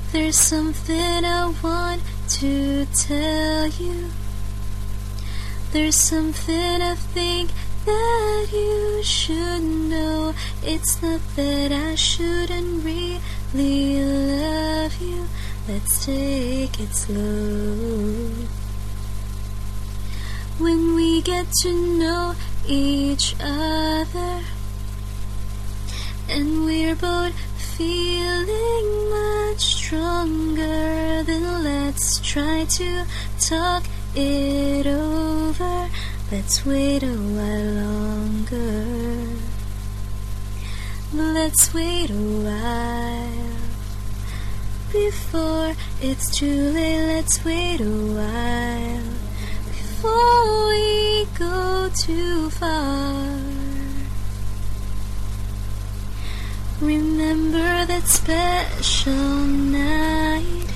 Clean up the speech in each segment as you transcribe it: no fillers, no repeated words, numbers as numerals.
There's something I want to tell you. There's something I think that you should know. It's not that I shouldn't really love you. Let's take it slow. When we get to know each other, and we're both feeling much stronger, then let's try to talk it over. Let's wait a while longer. Let's wait a while before it's too late. Let's wait a while before we go too far. Remember that special night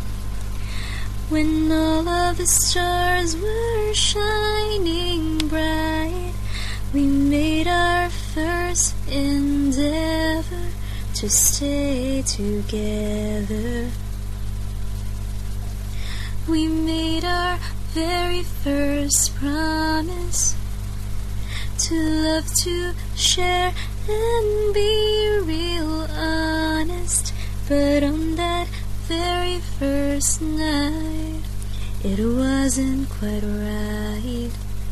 when all of the stars were shining bright. We made our first endeavor to stay together. We made our very first promise to love, to share, and be real honest. But on that very first night, it wasn't quite right.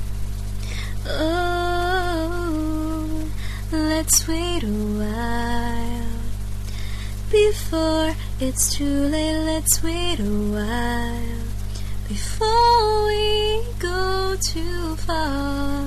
Oh, let's wait a while before it's too late. Let's wait a while before we go too far.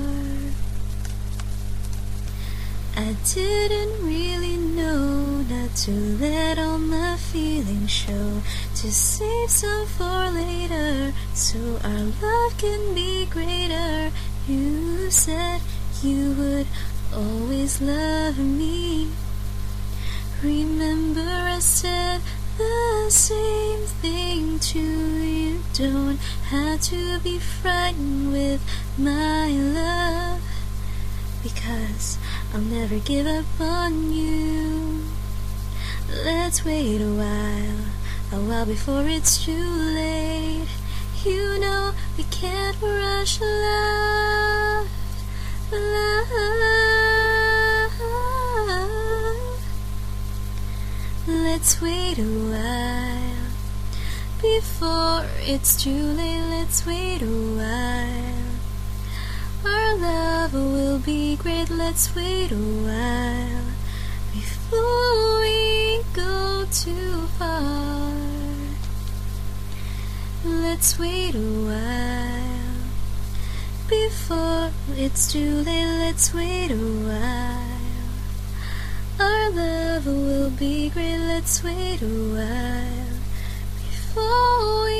I didn't really know not to let all my feelings show, to save some for later, so our love can be greater. You said you would always love me. Remember I said the same thing to you. Don't have to be frightened with my love, because I'll never give up on you. Let's wait a while before it's too late. You know we can't rush love, love. Let's wait a while before it's too late. Let's wait a while. Our love will be great. Let's wait a while before we go too far. Let's wait a while before it's too late. Let's wait a while. Our love will be great. Let's wait a while before we